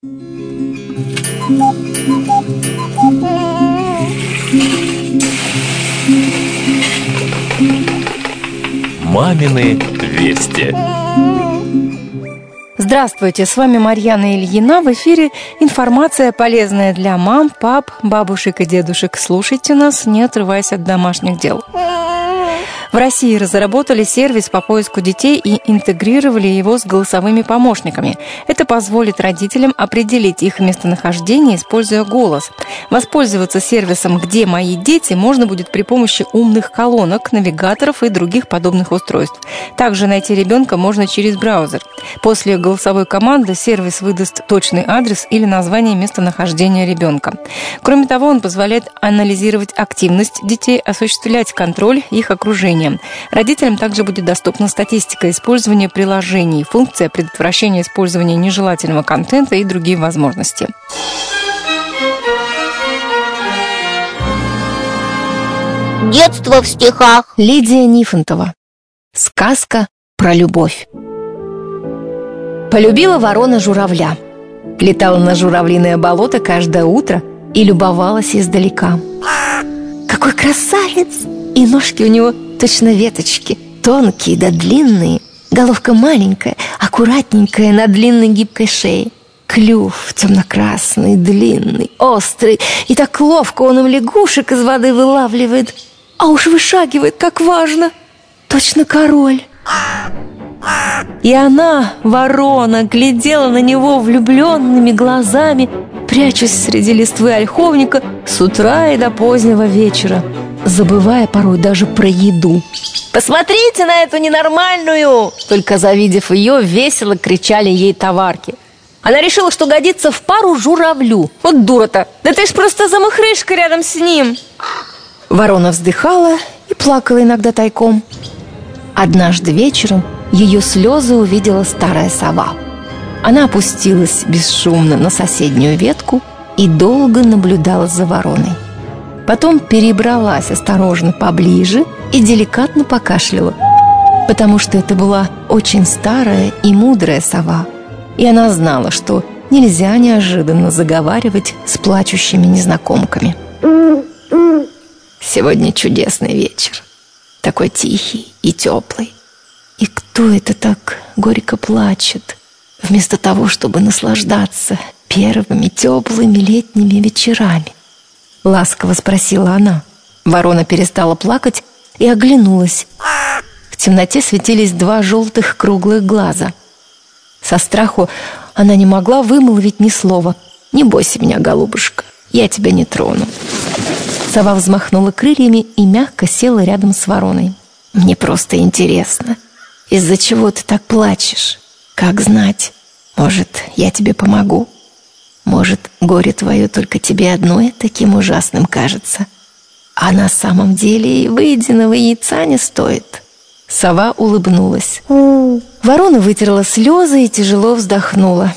Мамины вести. Здравствуйте, с вами Марьяна Ильина. В эфире информация, полезная для мам, пап, бабушек и дедушек. Слушайте нас, не отрываясь от домашних дел. В России разработали сервис по поиску детей и интегрировали его с голосовыми помощниками. Это позволит родителям определить их местонахождение, используя голос. Воспользоваться сервисом «Где мои дети» можно будет при помощи умных колонок, навигаторов и других подобных устройств. Также найти ребенка можно через браузер. После голосовой команды сервис выдаст точный адрес или название местонахождения ребенка. Кроме того, он позволяет анализировать активность детей, осуществлять контроль их окружения. Родителям также будет доступна статистика использования приложений, функция предотвращения использования нежелательного контента и другие возможности. Детство в стихах. Лидия Нифонтова. Сказка про любовь. Полюбила ворона журавля. Летала на журавлиное болото каждое утро и любовалась издалека. Какой красавец! И ножки у него точно веточки, тонкие да длинные, головка маленькая, аккуратненькая на длинной гибкой шее. Клюв темно-красный, длинный, острый, и так ловко он им лягушек из воды вылавливает. А уж вышагивает, как важно, точно король. И она, ворона, глядела на него влюбленными глазами, прячась среди листвы ольховника с утра и до позднего вечера, забывая порой даже про еду. «Посмотрите на эту ненормальную!» Только завидев ее, весело кричали ей товарки. Она решила, что годится в пару журавлю. Вот дура-то! Да ты ж просто замухрышка рядом с ним! Ворона вздыхала и плакала иногда тайком. Однажды вечером ее слезы увидела старая сова. Она опустилась бесшумно на соседнюю ветку и долго наблюдала за вороной. Потом перебралась осторожно поближе и деликатно покашляла, потому что это была очень старая и мудрая сова, и она знала, что нельзя неожиданно заговаривать с плачущими незнакомками. Сегодня чудесный вечер, такой тихий и теплый. И кто это так горько плачет, вместо того, чтобы наслаждаться первыми теплыми летними вечерами? Ласково спросила она. Ворона перестала плакать и оглянулась. В темноте светились два желтых круглых глаза. Со страху она не могла вымолвить ни слова. «Не бойся меня, голубушка, я тебя не трону». Сова взмахнула крыльями и мягко села рядом с вороной. «Мне просто интересно, из-за чего ты так плачешь? Как знать, может, я тебе помогу? Может, горе твое только тебе одной таким ужасным кажется, а на самом деле и выеденного яйца не стоит?» Сова улыбнулась. Ворона вытерла слезы и тяжело вздохнула.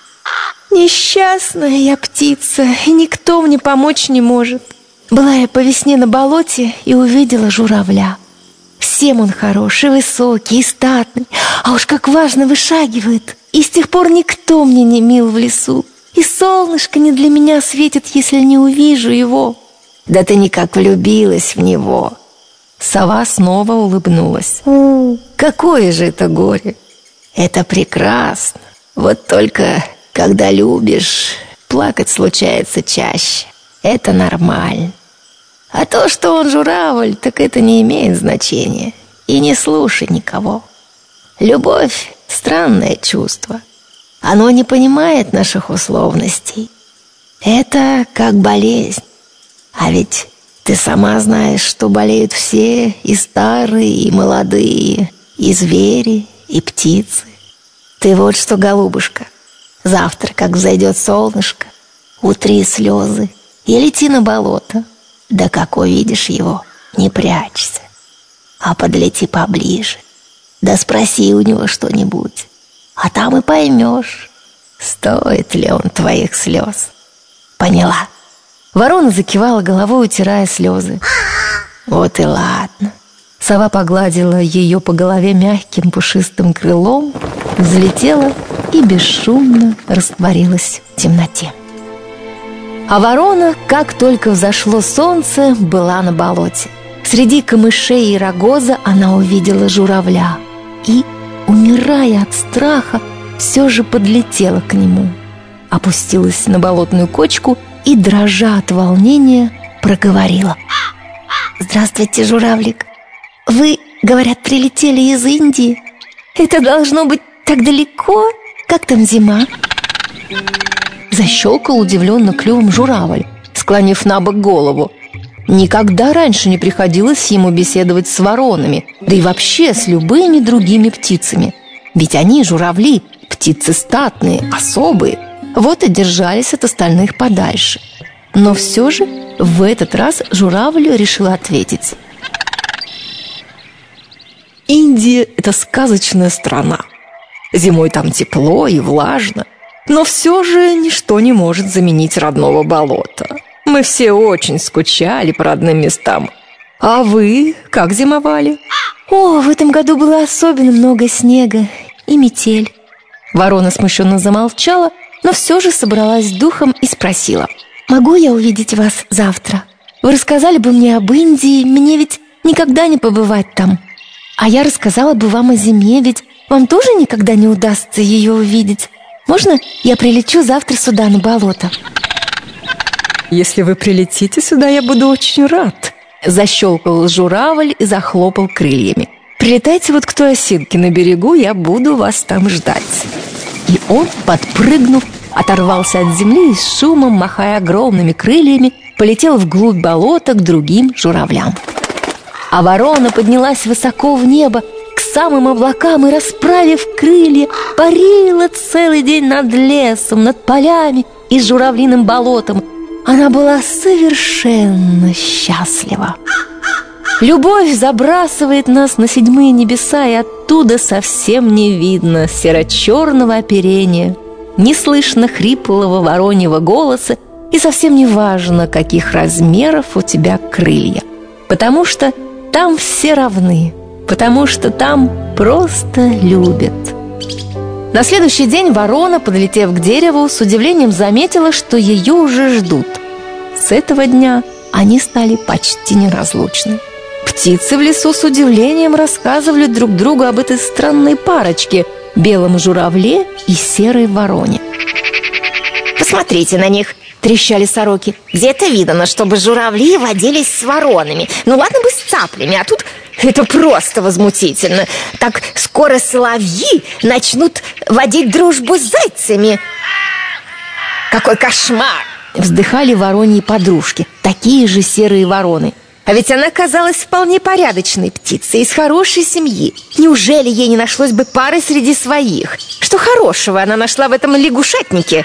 «Несчастная я птица, и никто мне помочь не может. Была я по весне на болоте и увидела журавля. Всем он хорош, и высокий, и статный, а уж как важно вышагивает. И с тех пор никто мне не мил в лесу. И солнышко не для меня светит, если не увижу его». «Да ты никак влюбилась в него!» Сова снова улыбнулась. «Какое же это горе! Это прекрасно! Вот только когда любишь, плакать случается чаще. Это нормально. А то, что он журавль, так это не имеет значения. И не слушай никого. Любовь — странное чувство. Оно не понимает наших условностей. Это как болезнь. А ведь ты сама знаешь, что болеют все, и старые, и молодые, и звери, и птицы. Ты вот что, голубушка, завтра, как взойдет солнышко, утри слезы и лети на болото. Да как увидишь его, не прячься, а подлети поближе. Да спроси у него что-нибудь, а там и поймешь, стоит ли он твоих слез. Поняла?» Ворона закивала головой, утирая слезы. «Вот и ладно». Сова погладила ее по голове мягким пушистым крылом, взлетела и бесшумно растворилась в темноте. А ворона, как только взошло солнце, была на болоте. Среди камышей и рогоза она увидела журавля и, умирая от страха, все же подлетела к нему, опустилась на болотную кочку и, дрожа от волнения, проговорила: «Здравствуйте, журавлик. Вы, говорят, прилетели из Индии. Это должно быть так далеко. Как там зима?» Защелкал удивленно клювом журавль, склонив на бок голову. Никогда раньше не приходилось ему беседовать с воронами, да и вообще с любыми другими птицами. Ведь они, журавли, птицы статные, особые, вот и держались от остальных подальше. Но все же в этот раз журавль решил ответить: «Индия – это сказочная страна. Зимой там тепло и влажно, но все же ничто не может заменить родного болота. Мы все очень скучали по родным местам. А вы как зимовали?» «О, в этом году было особенно много снега и метель». Ворона смущенно замолчала, но все же собралась с духом и спросила: «Могу я увидеть вас завтра? Вы рассказали бы мне об Индии, мне ведь никогда не побывать там. А я рассказала бы вам о зиме, ведь вам тоже никогда не удастся ее увидеть. Можно я прилечу завтра сюда, на болото?» «Если вы прилетите сюда, я буду очень рад», — защелкал журавль и захлопал крыльями. «Прилетайте вот к той осинке на берегу, я буду вас там ждать». И он, подпрыгнув, оторвался от земли и с шумом, махая огромными крыльями, полетел вглубь болота к другим журавлям. А ворона поднялась высоко в небо, к самым облакам, и, расправив крылья, парила целый день над лесом, над полями и журавлиным болотом. Она была совершенно счастлива. Любовь забрасывает нас на седьмые небеса, и оттуда совсем не видно серо-черного оперения, не слышно хриплого вороньего голоса, и совсем не важно, каких размеров у тебя крылья, потому что там все равны, потому что там просто любят. На следующий день ворона, подлетев к дереву, с удивлением заметила, что ее уже ждут. С этого дня они стали почти неразлучны. Птицы в лесу с удивлением рассказывали друг другу об этой странной парочке – белом журавле и серой вороне. Посмотрите на них, трещали сороки. Где-то видно, чтобы журавли водились с воронами. Ну ладно бы с цаплями, а тут это просто возмутительно. Так скоро соловьи начнут водить дружбу с зайцами. Какой кошмар! Вздыхали вороньи подружки, такие же серые вороны. А ведь она казалась вполне порядочной птицей, из хорошей семьи. Неужели ей не нашлось бы пары среди своих? Что хорошего она нашла в этом лягушатнике?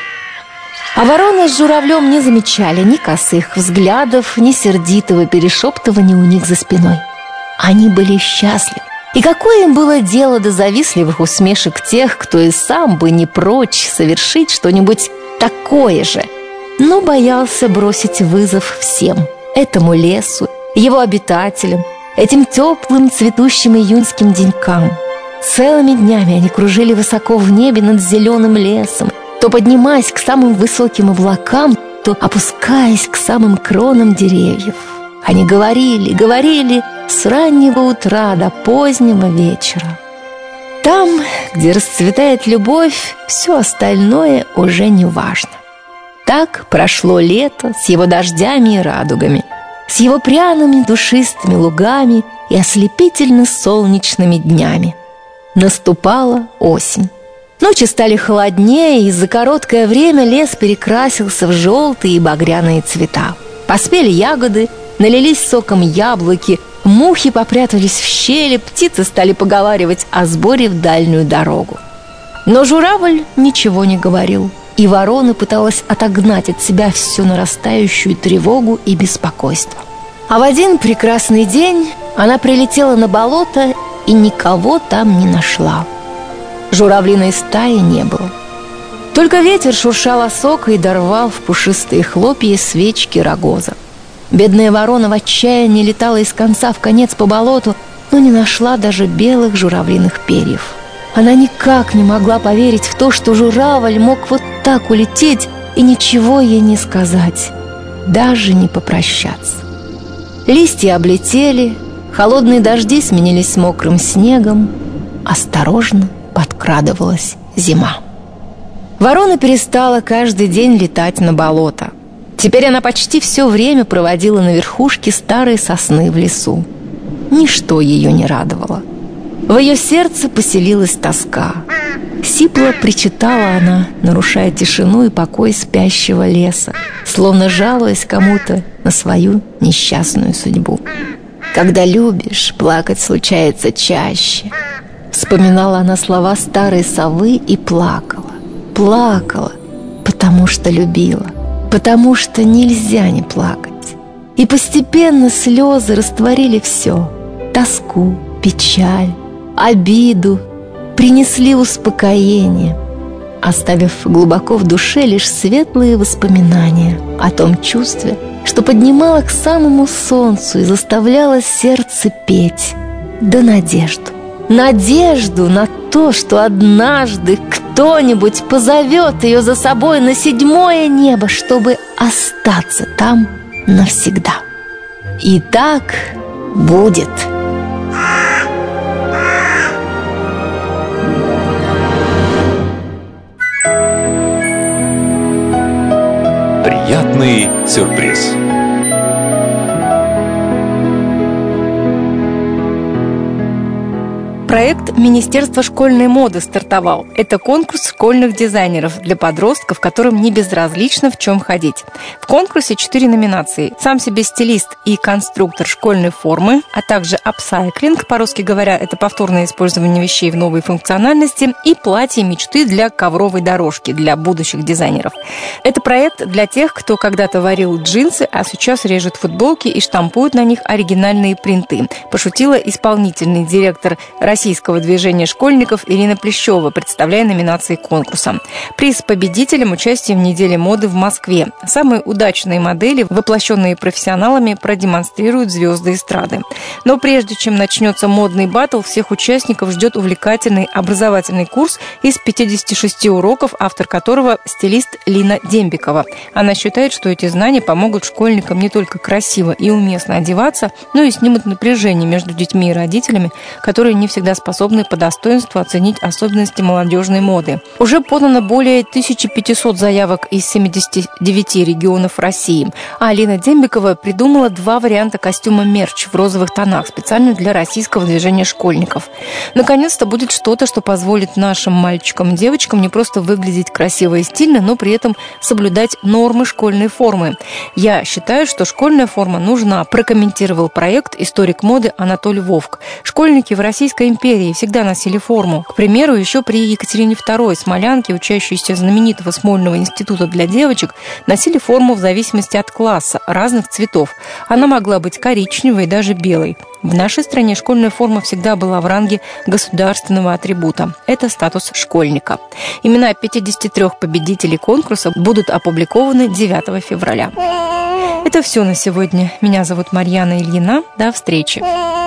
А ворона с журавлем не замечали ни косых взглядов, ни сердитого перешептывания у них за спиной. Они были счастливы. И какое им было дело до завистливых усмешек тех, кто и сам бы не прочь совершить что-нибудь такое же, но боялся бросить вызов всем: этому лесу, его обитателям, этим теплым цветущим июньским денькам. Целыми днями они кружили высоко в небе над зеленым лесом, то поднимаясь к самым высоким облакам, то опускаясь к самым кронам деревьев. Они говорили с раннего утра до позднего вечера. Там, где расцветает любовь, все остальное уже не важно. Так прошло лето с его дождями и радугами, с его пряными душистыми лугами и ослепительно солнечными днями. Наступала осень. Ночи стали холоднее, и за короткое время лес перекрасился в желтые и багряные цвета. Поспели ягоды, налились соком яблоки, мухи попрятались в щели, птицы стали поговаривать о сборе в дальнюю дорогу. Но журавль ничего не говорил, и ворона пыталась отогнать от себя всю нарастающую тревогу и беспокойство. А в один прекрасный день она прилетела на болото и никого там не нашла. Журавлиной стаи не было. Только ветер шуршал осокой и дорвал в пушистые хлопья свечки рогоза. Бедная ворона в отчаянии летала из конца в конец по болоту, но не нашла даже белых журавлиных перьев. Она никак не могла поверить в то, что журавль мог вот так улететь и ничего ей не сказать, даже не попрощаться. Листья облетели, холодные дожди сменились мокрым снегом, осторожно подкрадывалась зима. Ворона перестала каждый день летать на болото. Теперь она почти все время проводила на верхушке старой сосны в лесу. Ничто ее не радовало. В ее сердце поселилась тоска. Сипло причитала она, нарушая тишину и покой спящего леса, словно жалуясь кому-то на свою несчастную судьбу. «Когда любишь, плакать случается чаще». Вспоминала она слова старой совы и плакала. Плакала, потому что любила, потому что нельзя не плакать. И постепенно слезы растворили все: тоску, печаль, обиду, принесли успокоение, оставив глубоко в душе лишь светлые воспоминания о том чувстве, что поднимало к самому солнцу и заставляло сердце петь, да надежду. Надежду на то, что однажды кто-нибудь позовет ее за собой на 7-е небо, чтобы остаться там навсегда. И так будет. Приятный сюрприз. Проект Министерства школьной моды стартовал. Это конкурс школьных дизайнеров для подростков, которым не безразлично, в чем ходить. В конкурсе 4 номинации. Сам себе стилист и конструктор школьной формы, а также апсайклинг, по-русски говоря, это повторное использование вещей в новой функциональности, и платье мечты для ковровой дорожки для будущих дизайнеров. Это проект для тех, кто когда-то варил джинсы, а сейчас режет футболки и штампует на них оригинальные принты, пошутила исполнительный директор российского движения школьников Ирина Плещева, представляя номинации конкурса. Приз победителям — участие в неделе моды в Москве. Самые удачные модели, воплощенные профессионалами, продемонстрируют звезды эстрады. Но прежде чем начнется модный баттл, всех участников ждет увлекательный образовательный курс из 56 уроков, автор которого стилист Лина Дембикова. Она считает, что эти знания помогут школьникам не только красиво и уместно одеваться, но и снимут напряжение между детьми и родителями, которые не всегда способны по достоинству оценить особенности молодежной моды. Уже подано более 1500 заявок из 79 регионов России. А Алина Дембикова придумала 2 варианта костюма мерч в розовых тонах специально для российского движения школьников. Наконец-то будет что-то, что позволит нашим мальчикам и девочкам не просто выглядеть красиво и стильно, но при этом соблюдать нормы школьной формы. «Я считаю, что школьная форма нужна», прокомментировал проект историк моды Анатолий Вовк. Школьники в Российской империи всегда носили форму. К примеру, еще при Екатерине II смолянки, учащиеся знаменитого Смольного института для девочек, носили форму в зависимости от класса, разных цветов. Она могла быть коричневой и даже белой. В нашей стране школьная форма всегда была в ранге государственного атрибута. Это статус школьника. Имена 53 победителей конкурса будут опубликованы 9 февраля. Это все на сегодня. Меня зовут Марьяна Ильина. До встречи.